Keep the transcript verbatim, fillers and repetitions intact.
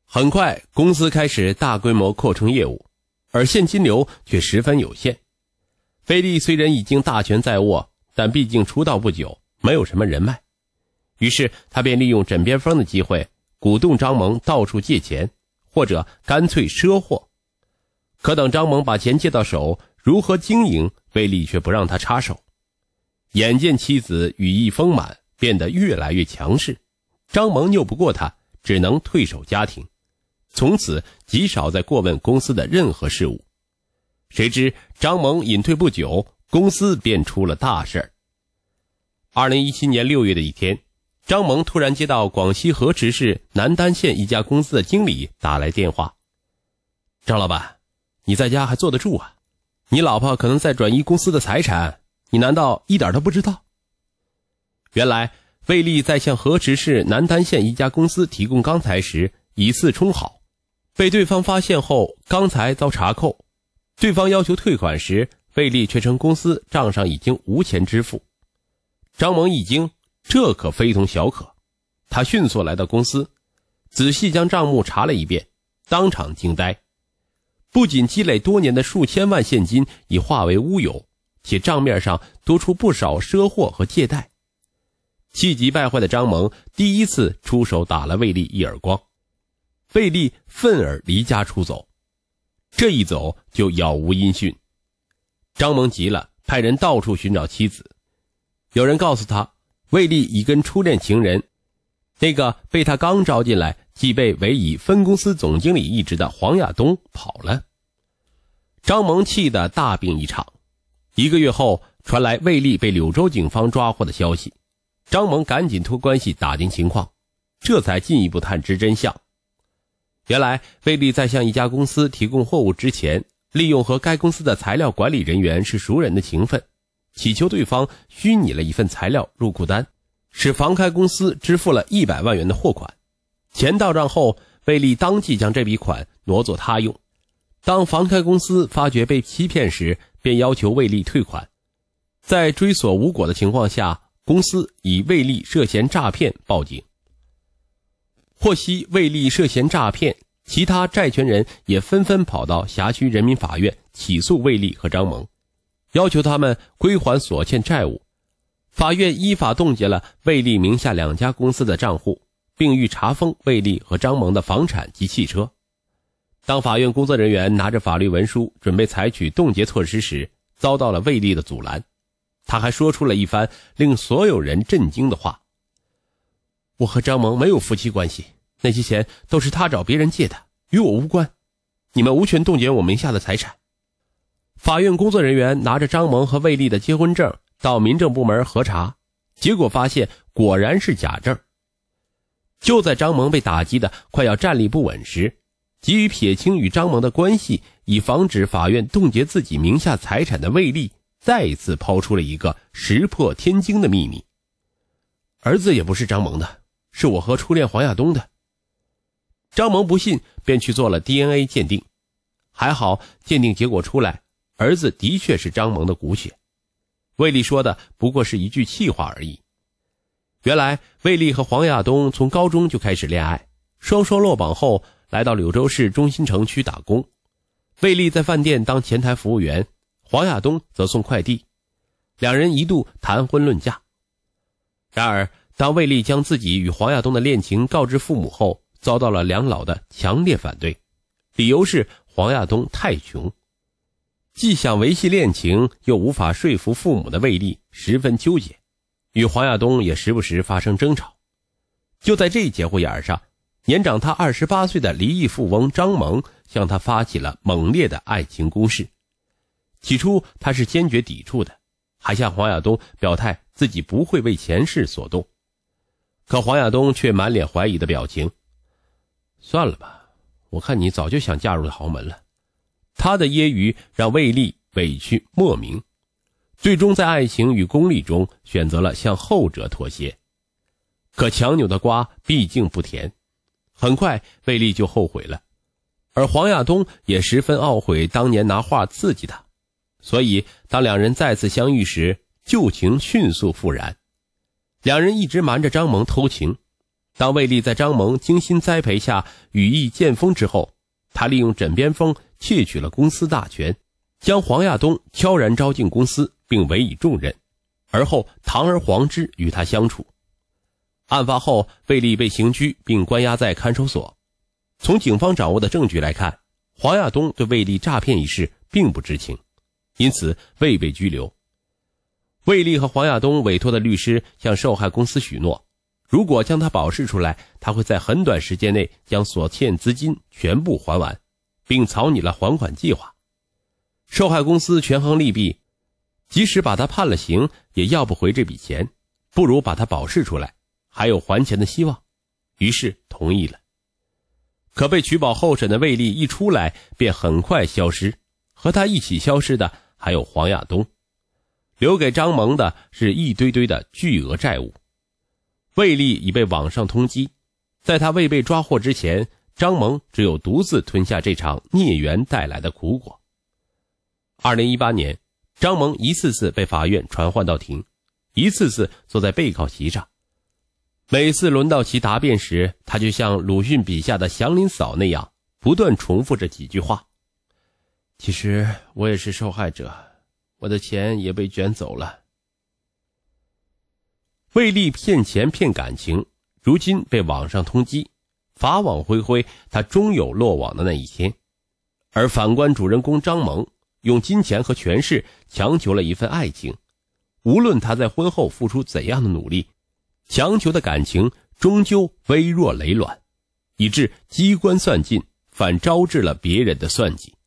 很快公司开始大规模扩充业务，而现金流却十分有限。费利虽然已经大权在握，但毕竟出道不久，没有什么人脉，于是他便利用枕边风的机会，鼓动张萌到处借钱，或者干脆赊货。可等张萌把钱借到手，如何经营，费利却不让他插手。眼见妻子羽翼丰满，变得越来越强势，张萌拗不过他，只能退守家庭，从此极少再过问公司的任何事务。谁知张萌隐退不久，公司便出了大事。二零一七年六月的一天，张萌突然接到广西河池市南丹县一家公司的经理打来电话：张老板，你在家还坐得住啊？你老婆可能在转移公司的财产，你难道一点都不知道？原来费利在向河池市南丹县一家公司提供钢材时以次充好，被对方发现后钢材遭查扣，对方要求退款时，费利却称公司账上已经无钱支付。张萌一惊，这可非同小可，他迅速来到公司，仔细将账目查了一遍，当场惊呆。不仅积累多年的数千万现金已化为乌有，且账面上多出不少赊货和借贷。气急败坏的张萌第一次出手打了费利一耳光，费利愤而离家出走，这一走就杳无音讯。张萌急了，派人到处寻找妻子。有人告诉他，费利已跟初恋情人，那个被他刚招进来即被委以分公司总经理一职的黄亚东跑了。张萌气得大病一场。一个月后，传来费利被柳州警方抓获的消息，张萌赶紧托关系打听情况，这才进一步探知真相。原来费利在向一家公司提供货物之前，利用和该公司的材料管理人员是熟人的情分，祈求对方虚拟了一份材料入库单，使房开公司支付了一百万元的货款。钱到账后，费利当即将这笔款挪作他用。当房开公司发觉被欺骗时，便要求费利退款。在追索无果的情况下，公司以费利涉嫌诈骗报警。获悉费利涉嫌诈骗，其他债权人也纷纷跑到辖区人民法院起诉费利和张萌，要求他们归还所欠债务。法院依法冻结了费利名下两家公司的账户，并欲查封费利和张萌的房产及汽车。当法院工作人员拿着法律文书准备采取冻结措施时，遭到了费利的阻拦。他还说出了一番令所有人震惊的话：我和张萌没有夫妻关系，那些钱都是他找别人借的，与我无关，你们无权冻结我名下的财产。法院工作人员拿着张萌和费利的结婚证到民政部门核查，结果发现果然是假证。就在张萌被打击的快要站立不稳时，急于撇清与张萌的关系，以防止法院冻结自己名下财产的费利再一次抛出了一个石破天惊的秘密：儿子也不是张萌的，是我和初恋黄亚东的。张萌不信，便去做了 D N A 鉴定，还好鉴定结果出来，儿子的确是张萌的骨血。费利说的不过是一句气话而已。原来费利和黄亚东从高中就开始恋爱，双双落榜后来到柳州市中心城区打工。费利在饭店当前台服务员，黄亚东则送快递，两人一度谈婚论嫁。然而当费利将自己与黄亚东的恋情告知父母后，遭到了两老的强烈反对，理由是黄亚东太穷。既想维系恋情又无法说服父母的费利十分纠结，与黄亚东也时不时发生争吵。就在这节骨眼上，年长他二十八岁的离异富翁张萌向他发起了猛烈的爱情攻势。起初他是坚决抵触的，还向黄亚东表态自己不会为钱事所动。可黄亚东却满脸怀疑的表情：算了吧，我看你早就想嫁入豪门了。他的揶揄让费利委屈莫名，最终在爱情与功利中选择了向后者妥协。可强扭的瓜毕竟不甜，很快费利就后悔了，而黄亚东也十分懊悔当年拿话刺激他，所以当两人再次相遇时，旧情迅速复燃。两人一直瞒着张萌偷情， 当魏丽在张萌精心栽培下羽翼渐丰之后，他利用枕边风窃取了公司大权，将黄亚东悄然招进公司并委以重任，而后堂而皇之与他相处。案发后，魏丽被刑拘并关押在看守所。从警方掌握的证据来看，黄亚东对魏丽诈骗一事并不知情，因此未被拘留。魏丽和黄亚东委托的律师向受害公司许诺，如果将他保释出来，他会在很短时间内将所欠资金全部还完，并草拟了还款计划。受害公司权衡利弊，即使把他判了刑也要不回这笔钱，不如把他保释出来，还有还钱的希望，于是同意了。可被取保候审的魏丽一出来便很快消失，和他一起消失的还有黄亚东，留给张萌的是一堆堆的巨额债务。魏丽已被网上通缉，在他未被抓获之前，张萌只有独自吞下这场孽缘带来的苦果。二零一八年，张萌一次次被法院传唤到庭，一次次坐在被告席上。每次轮到其答辩时，他就像鲁迅笔下的祥林嫂那样，不断重复着几句话。其实我也是受害者，我的钱也被卷走了。魏丽骗钱骗感情，如今被网上通缉，法网恢恢，他终有落网的那一天。而反观主人公张萌，用金钱和权势强求了一份爱情，无论他在婚后付出怎样的努力，强求的感情终究微弱羸软，以致机关算尽，反招致了别人的算计。